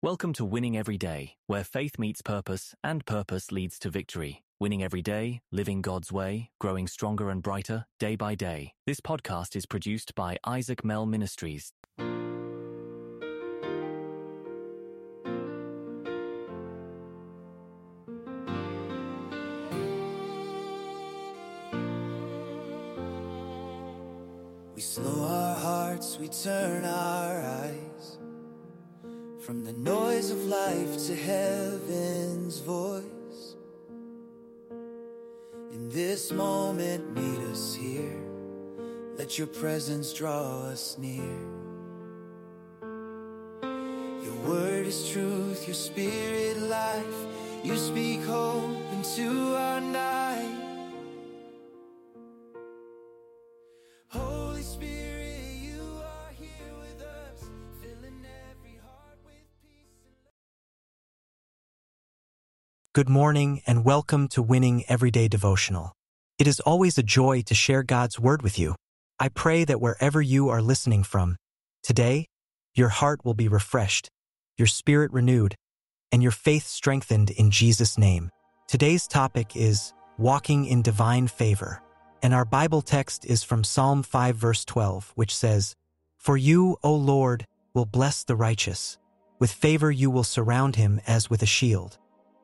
Welcome to Winning Every Day, where faith meets purpose and purpose leads to victory. Winning every day, living God's way, growing stronger and brighter day by day. This podcast is produced by Isaac Mell Ministries. We slow our hearts, we turn our eyes from the noise of life to heaven's voice. In this moment, meet us here. Let your presence draw us near. Your word is truth, your spirit life. You speak hope into our night. Holy Spirit, you are here with us, filling every heart with peace and love. Good morning and welcome to Winning Everyday Devotional. It is always a joy to share God's Word with you. I pray that wherever you are listening from, today, your heart will be refreshed, your spirit renewed, and your faith strengthened in Jesus' name. Today's topic is Walking in Divine Favor, and our Bible text is from Psalm 5 verse 12, which says, "For you, O Lord, will bless the righteous. With favor you will surround him as with a shield."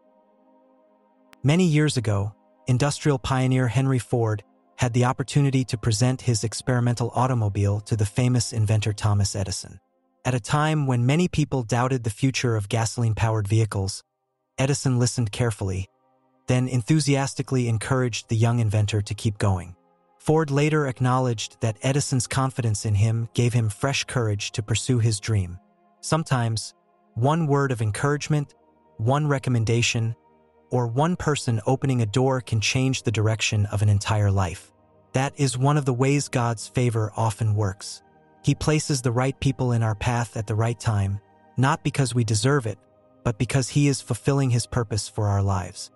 Many years ago, industrial pioneer Henry Ford had the opportunity to present his experimental automobile to the famous inventor Thomas Edison. At a time when many people doubted the future of gasoline-powered vehicles, Edison listened carefully, then enthusiastically encouraged the young inventor to keep going. Ford later acknowledged that Edison's confidence in him gave him fresh courage to pursue his dream. Sometimes, one word of encouragement, one recommendation, or one person opening a door can change the direction of an entire life. That is one of the ways God's favor often works. He places the right people in our path at the right time, not because we deserve it, but because He is fulfilling His purpose for our lives.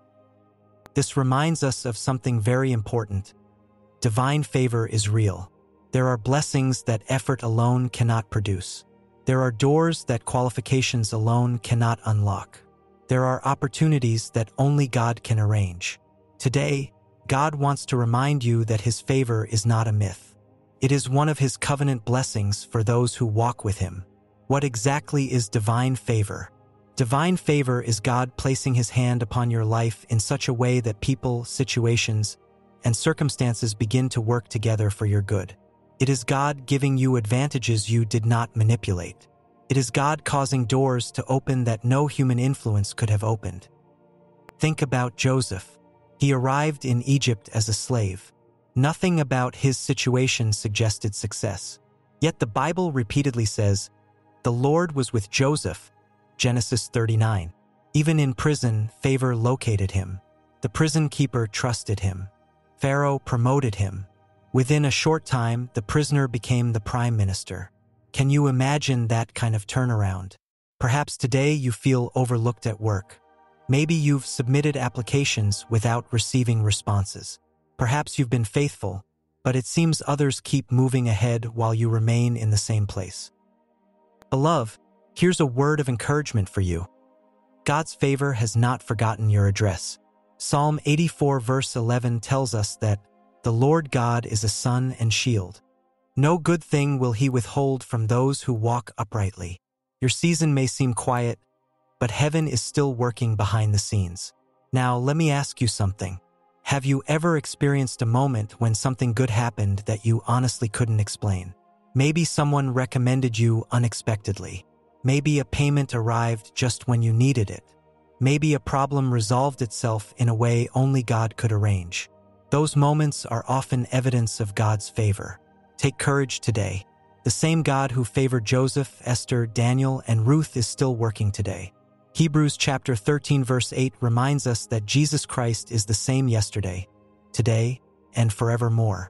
This reminds us of something very important. Divine favor is real. There are blessings that effort alone cannot produce. There are doors that qualifications alone cannot unlock. There are opportunities that only God can arrange. Today, God wants to remind you that His favor is not a myth. It is one of His covenant blessings for those who walk with Him. What exactly is divine favor? Divine favor is God placing His hand upon your life in such a way that people, situations, and circumstances begin to work together for your good. It is God giving you advantages you did not manipulate. It is God causing doors to open that no human influence could have opened. Think about Joseph. He arrived in Egypt as a slave. Nothing about his situation suggested success. Yet the Bible repeatedly says, "The Lord was with Joseph," Genesis 39. Even in prison, favor located him. The prison keeper trusted him. Pharaoh promoted him. Within a short time, the prisoner became the prime minister. Can you imagine that kind of turnaround? Perhaps today you feel overlooked at work. Maybe you've submitted applications without receiving responses. Perhaps you've been faithful, but it seems others keep moving ahead while you remain in the same place. Beloved, here's a word of encouragement for you. God's favor has not forgotten your address. Psalm 84 verse 11 tells us that the Lord God is a sun and shield. No good thing will He withhold from those who walk uprightly. Your season may seem quiet, but heaven is still working behind the scenes. Now, let me ask you something. Have you ever experienced a moment when something good happened that you honestly couldn't explain? Maybe someone recommended you unexpectedly. Maybe a payment arrived just when you needed it. Maybe a problem resolved itself in a way only God could arrange. Those moments are often evidence of God's favor. Take courage today. The same God who favored Joseph, Esther, Daniel, and Ruth is still working today. Hebrews chapter 13 verse 8 reminds us that Jesus Christ is the same yesterday, today, and forevermore.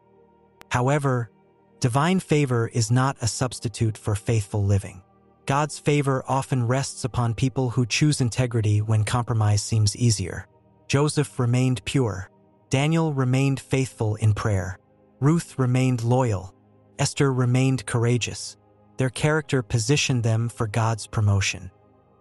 However, divine favor is not a substitute for faithful living. God's favor often rests upon people who choose integrity when compromise seems easier. Joseph remained pure. Daniel remained faithful in prayer. Ruth remained loyal. Esther remained courageous. Their character positioned them for God's promotion.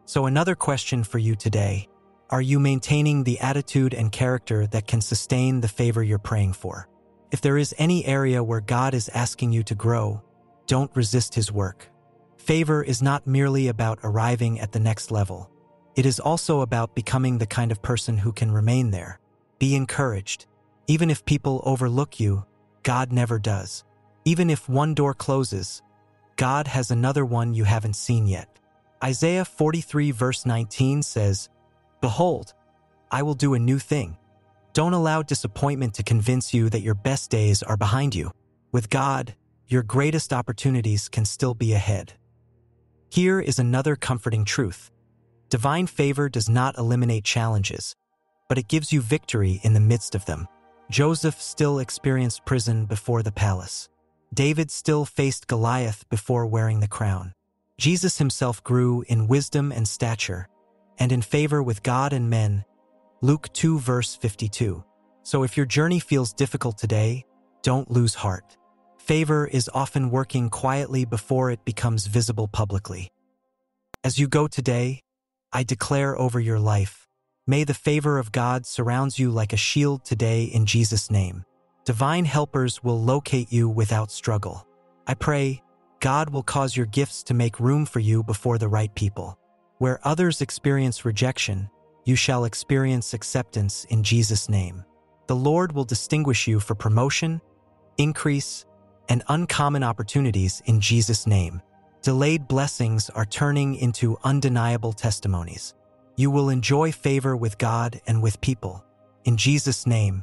So another question for you today: are you maintaining the attitude and character that can sustain the favor you're praying for? If there is any area where God is asking you to grow, don't resist His work. Favor is not merely about arriving at the next level. It is also about becoming the kind of person who can remain there. Be encouraged. Even if people overlook you, God never does. Even if one door closes, God has another one you haven't seen yet. Isaiah 43 verse 19 says, "Behold, I will do a new thing." Don't allow disappointment to convince you that your best days are behind you. With God, your greatest opportunities can still be ahead. Here is another comforting truth. Divine favor does not eliminate challenges, but it gives you victory in the midst of them. Joseph still experienced prison before the palace. David still faced Goliath before wearing the crown. Jesus himself grew in wisdom and stature, and in favor with God and men. Luke 2 verse 52. So if your journey feels difficult today, don't lose heart. Favor is often working quietly before it becomes visible publicly. As you go today, I declare over your life, may the favor of God surrounds you like a shield today in Jesus' name. Divine helpers will locate you without struggle. I pray, God will cause your gifts to make room for you before the right people. Where others experience rejection, you shall experience acceptance in Jesus' name. The Lord will distinguish you for promotion, increase, and uncommon opportunities in Jesus' name. Delayed blessings are turning into undeniable testimonies. You will enjoy favor with God and with people. In Jesus' name.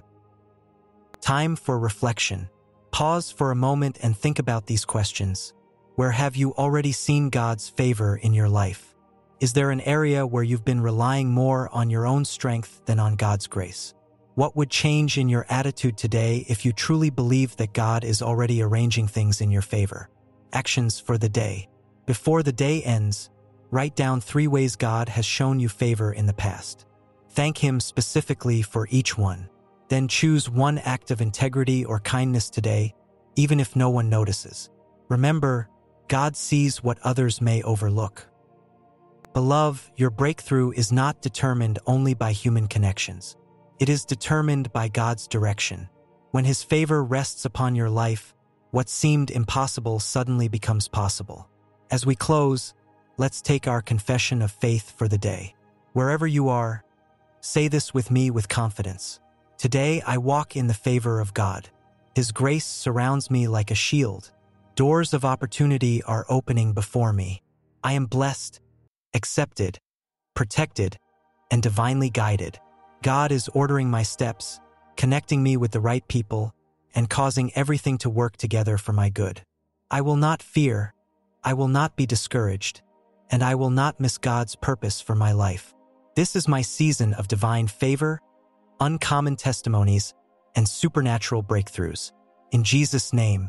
Time for reflection. Pause for a moment and think about these questions. Where have you already seen God's favor in your life? Is there an area where you've been relying more on your own strength than on God's grace? What would change in your attitude today if you truly believe that God is already arranging things in your favor? Actions for the day. Before the day ends, write down 3 ways God has shown you favor in the past. Thank Him specifically for each one. Then choose one act of integrity or kindness today, even if no one notices. Remember, God sees what others may overlook. Beloved, your breakthrough is not determined only by human connections. It is determined by God's direction. When His favor rests upon your life, what seemed impossible suddenly becomes possible. As we close, let's take our confession of faith for the day. Wherever you are, say this with me with confidence. Today I walk in the favor of God. His grace surrounds me like a shield. Doors of opportunity are opening before me. I am blessed, accepted, protected, and divinely guided. God is ordering my steps, connecting me with the right people, and causing everything to work together for my good. I will not fear, I will not be discouraged, and I will not miss God's purpose for my life. This is my season of divine favor, uncommon testimonies, and supernatural breakthroughs. In Jesus' name,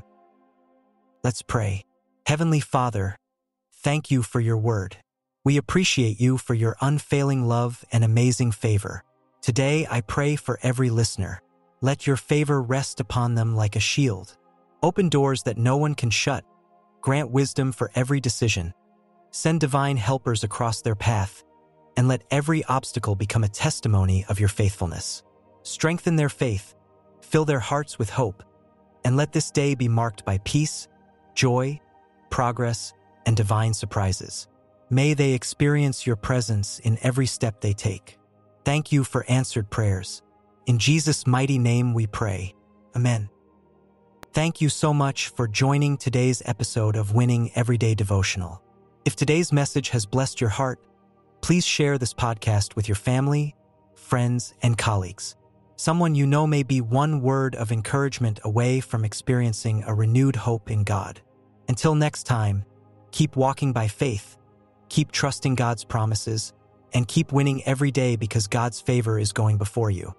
let's pray. Heavenly Father, thank you for your word. We appreciate you for your unfailing love and amazing favor. Today, I pray for every listener. Let your favor rest upon them like a shield. Open doors that no one can shut. Grant wisdom for every decision. Send divine helpers across their path, and let every obstacle become a testimony of your faithfulness. Strengthen their faith, fill their hearts with hope, and let this day be marked by peace, joy, progress, and divine surprises. May they experience your presence in every step they take. Thank you for answered prayers. In Jesus' mighty name we pray. Amen. Thank you so much for joining today's episode of Winning Everyday Devotional. If today's message has blessed your heart, please share this podcast with your family, friends, and colleagues. Someone you know may be one word of encouragement away from experiencing a renewed hope in God. Until next time, keep walking by faith, keep trusting God's promises, and keep winning every day because God's favor is going before you.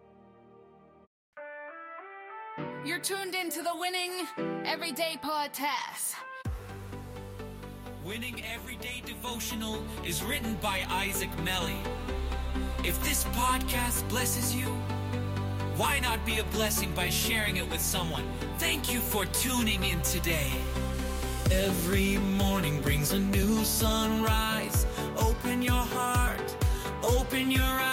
You're tuned into the Winning Everyday Podcast. Winning Everyday Devotional is written by Isaac Melly. If this podcast blesses you, why not be a blessing by sharing it with someone? Thank you for tuning in today. Every morning brings a new sunrise. Open your heart. open your eyes.